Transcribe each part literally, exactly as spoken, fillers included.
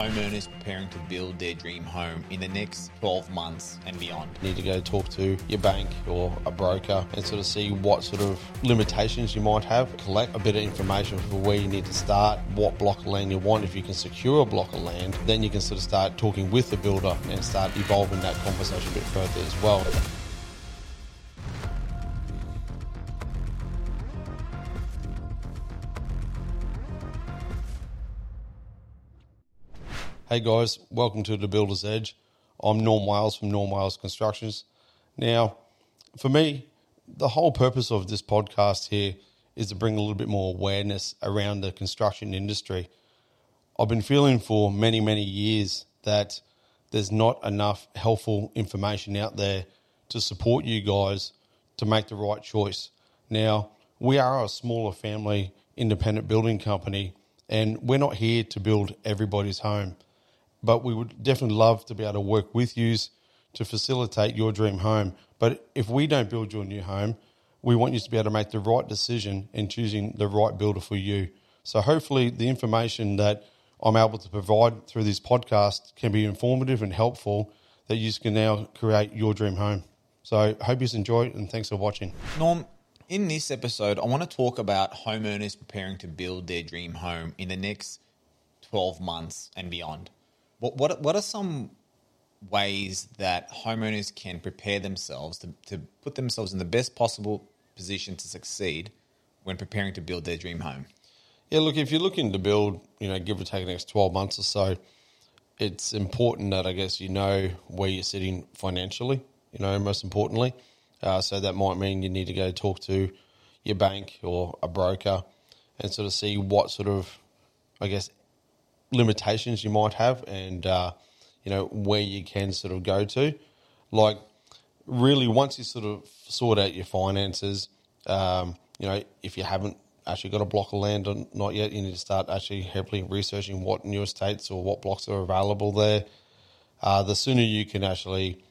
Homeowners preparing to build their dream home in the next twelve months and beyond. You need to go talk to your bank or a broker and sort of see what sort of limitations you might have. Collect a bit of information for where you need to start, what block of land you want. If you can secure a block of land, then you can sort of start talking with the builder and start evolving that conversation a bit further as well. Hey guys, welcome to The Builder's Edge. I'm Norm Wales from Norm Wales Constructions. Now, for me, the whole purpose of this podcast here is to bring a little bit more awareness around the construction industry. I've been feeling for many, many years that there's not enough helpful information out there to support you guys to make the right choice. Now, we are a smaller family independent building company, and we're not here to build everybody's home. But we would definitely love to be able to work with you to facilitate your dream home. But if we don't build your new home, we want you to be able to make the right decision in choosing the right builder for you. So hopefully the information that I'm able to provide through this podcast can be informative and helpful, that you can now create your dream home. So I hope you enjoy it, and thanks for watching. Norm, in this episode, I want to talk about homeowners preparing to build their dream home in the next twelve months and beyond. What what what are some ways that homeowners can prepare themselves to, to put themselves in the best possible position to succeed when preparing to build their dream home? Yeah, look, if you're looking to build, you know, give or take the next twelve months or so, it's important that I guess you know where you're sitting financially, you know, most importantly. Uh, so that might mean you need to go talk to your bank or a broker and sort of see what sort of, I guess, limitations you might have, and uh, you know, where you can sort of go to. Like, really, once you sort of sort out your finances, um, you know, if you haven't actually got a block of land or not yet, you need to start actually heavily researching what new estates or what blocks are available there. Uh, the sooner you can actually,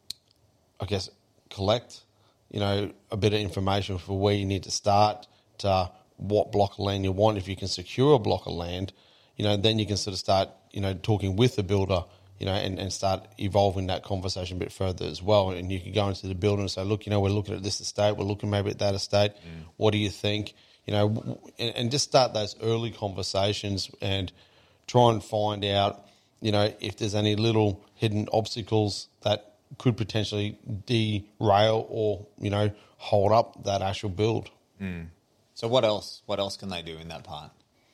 I guess, collect, you know, a bit of information for where you need to start, to what block of land you want. If you can secure a block of land, you know, then you can sort of start, you know, talking with the builder, you know, and, and start evolving that conversation a bit further as well. And you can go into the builder and say, look, you know, we're looking at this estate, we're looking maybe at that estate. Mm. What do you think? You know, and, and just start those early conversations and try and find out, you know, if there's any little hidden obstacles that could potentially derail or, you know, hold up that actual build. Mm. So what else? What else can they do in that part?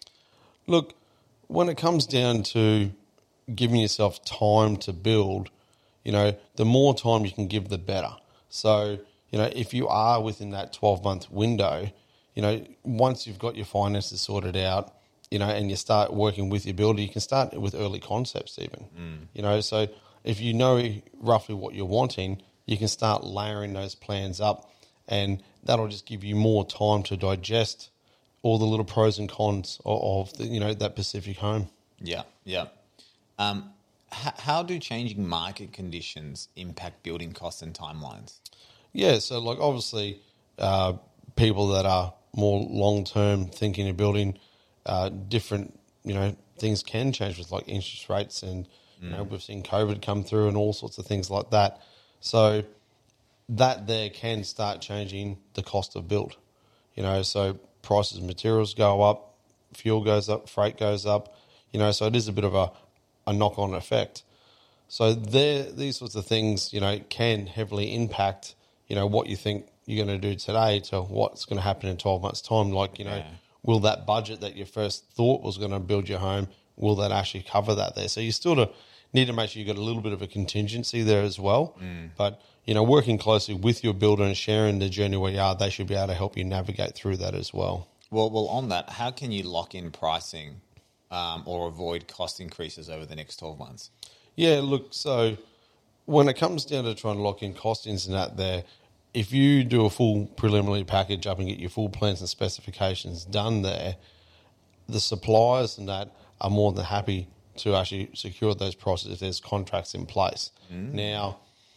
Look, when it comes down to giving yourself time to build, you know, the more time you can give, the better. So, you know, if you are within that twelve-month window, you know, once you've got your finances sorted out, you know, and you start working with your builder, you can start with early concepts even. Mm. You know, so if you know roughly what you're wanting, you can start layering those plans up, and that'll just give you more time to digest all the little pros and cons of the, you know, that Pacific home. Yeah, yeah. Um, h- how do changing market conditions impact building costs and timelines? Yeah, so like obviously uh, people that are more long-term thinking of building, uh, different, you know, things can change with like interest rates, and, you mm. know, we've seen COVID come through and all sorts of things like that. So that there can start changing the cost of build, you know, so prices of materials go up, fuel goes up, freight goes up, you know, so it is a bit of a, a knock-on effect. So there, these sorts of things, you know, can heavily impact, you know, what you think you're going to do today to what's going to happen in twelve months' time. Like, you know, yeah. will that budget that you first thought was going to build your home, will that actually cover that there? So you still to, need to make sure you've got a little bit of a contingency there as well. Mm. But, you know, working closely with your builder and sharing the journey where you are, they should be able to help you navigate through that as well. Well, well, on that, how can you lock in pricing um, or avoid cost increases over the next twelve months? Yeah, look, so when it comes down to trying to lock in costings and that there, if you do a full preliminary package up and get your full plans and specifications done there, the suppliers and that are more than happy to actually secure those prices if there's contracts in place. Mm. Now,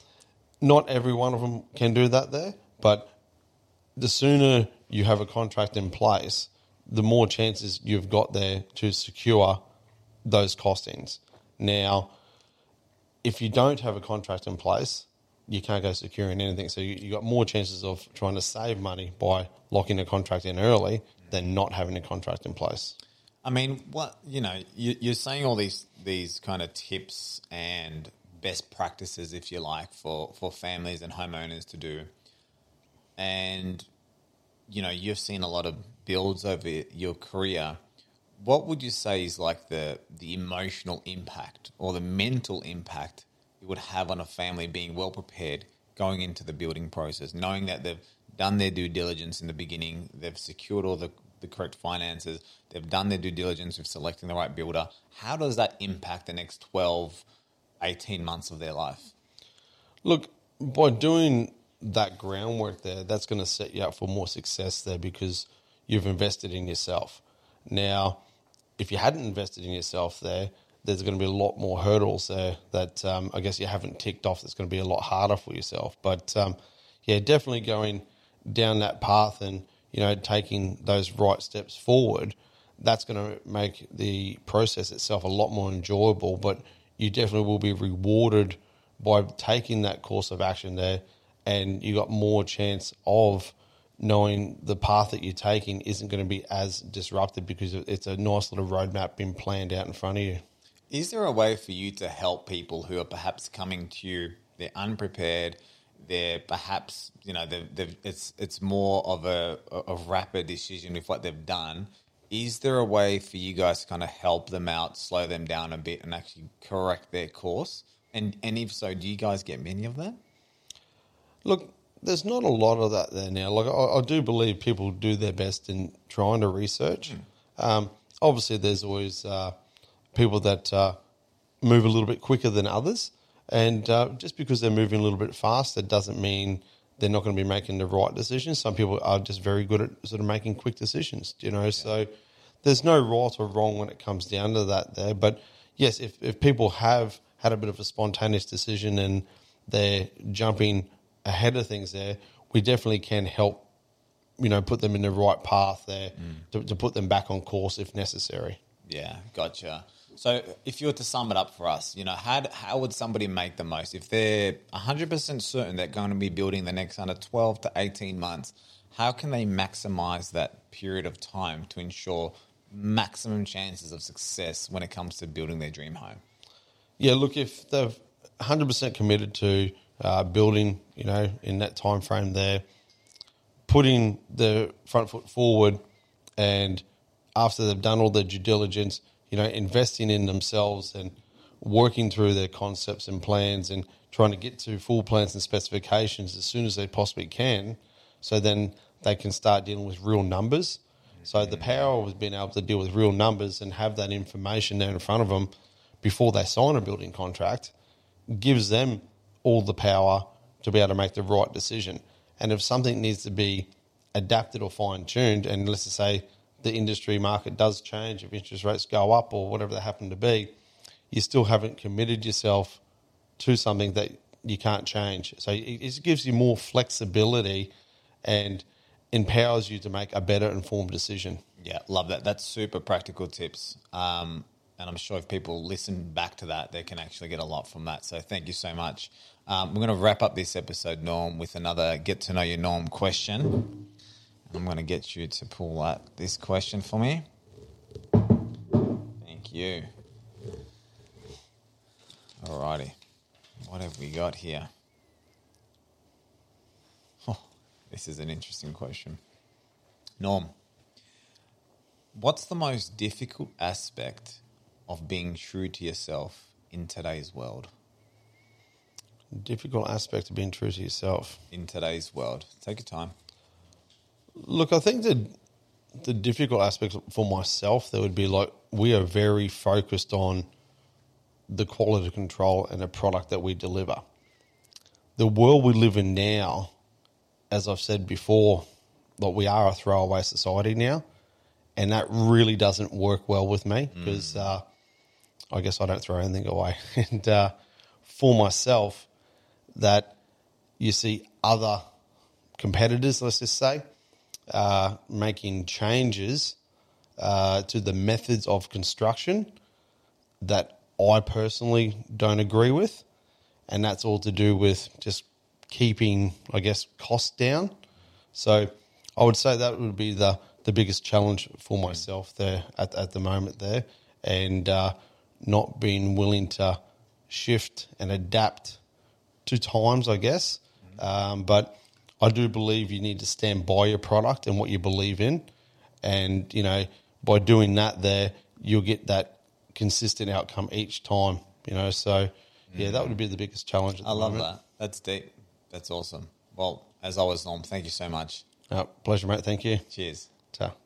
not every one of them can do that there, but the sooner you have a contract in place, the more chances you've got there to secure those costings. Now, if you don't have a contract in place, you can't go securing anything. So you, you got more chances of trying to save money by locking a contract in early than not having a contract in place. I mean, what you know, you, you're saying all these these kind of tips and best practices, if you like, for, for families and homeowners to do. And, you know, you've seen a lot of builds over your career. What would you say is like the the emotional impact or the mental impact it would have on a family being well prepared going into the building process, knowing that they've done their due diligence in the beginning, they've secured all the, the correct finances, they've done their due diligence with selecting the right builder? How does that impact the next twelve, eighteen months of their life? Look, by doing that groundwork there, that's going to set you up for more success there because you've invested in yourself. Now, if you hadn't invested in yourself there, there's going to be a lot more hurdles there that um, I guess you haven't ticked off. That's going to be a lot harder for yourself. But um, yeah, definitely going down that path and, you know, taking those right steps forward, that's going to make the process itself a lot more enjoyable. But you definitely will be rewarded by taking that course of action there, and you got more chance of knowing the path that you're taking isn't going to be as disrupted because it's a nice little roadmap being planned out in front of you. Is there a way for you to help people who are perhaps coming to you, they're unprepared, they're perhaps, you know, they've, they've, it's it's more of a, a rapid decision with what they've done. Is there a way for you guys to kind of help them out, slow them down a bit and actually correct their course? And and if so, do you guys get many of that? Look, there's not a lot of that there now. Like I, I do believe people do their best in trying to research. Mm. Um, obviously, there's always uh, people that uh, move a little bit quicker than others. And uh, just because they're moving a little bit faster doesn't mean they're not going to be making the right decisions. Some people are just very good at sort of making quick decisions, you know. Yeah. So there's no right or wrong when it comes down to that there. But yes, if, if people have had a bit of a spontaneous decision and they're jumping ahead of things there, we definitely can help, you know, put them in the right path there mm. to, to put them back on course if necessary. Yeah, gotcha. So if you were to sum it up for us, you know, how how would somebody make the most? If they're one hundred percent certain they're going to be building the next under twelve to eighteen months, how can they maximize that period of time to ensure maximum chances of success when it comes to building their dream home? Yeah, look, if they're one hundred percent committed to uh, building, you know, in that time frame there, putting the front foot forward, and after they've done all their due diligence, you know, investing in themselves and working through their concepts and plans and trying to get to full plans and specifications as soon as they possibly can, so then they can start dealing with real numbers. So the power was being able to deal with real numbers and have that information there in front of them before they sign a building contract gives them all the power to be able to make the right decision. And if something needs to be adapted or fine-tuned, and let's just say the industry market does change, if interest rates go up or whatever they happen to be, you still haven't committed yourself to something that you can't change. So it gives you more flexibility and empowers you to make a better informed decision. Yeah, love that. That's super practical tips. Um, and I'm sure if people listen back to that, they can actually get a lot from that. So thank you so much. Um, we're going to wrap up this episode, Norm, with another get to know your Norm question. I'm going to get you to pull out this question for me. Thank you. Alrighty. What have we got here? Oh, this is an interesting question. Norm, what's the most difficult aspect of being true to yourself in today's world? Difficult aspect of being true to yourself. In today's world. Take your time. Look, I think the the difficult aspect for myself, there would be like, we are very focused on the quality control and the product that we deliver. The world we live in now, as I've said before, that we are a throwaway society now, and that really doesn't work well with me because mm. uh, I guess I don't throw anything away. And uh, for myself, that you see other competitors, let's just say, uh, making changes uh, to the methods of construction that I personally don't agree with, and that's all to do with just keeping, I guess, costs down. So I would say that would be the, the biggest challenge for myself there at, at the moment there, and uh, not being willing to shift and adapt to times, I guess. Um, but I do believe you need to stand by your product and what you believe in. And, you know, by doing that there, you'll get that consistent outcome each time, you know. So, yeah, that would be the biggest challenge at the I love moment. that. That's deep. That's awesome. Well, as always, Norm, thank you so much. Uh, pleasure, mate. Thank you. Cheers. Ta.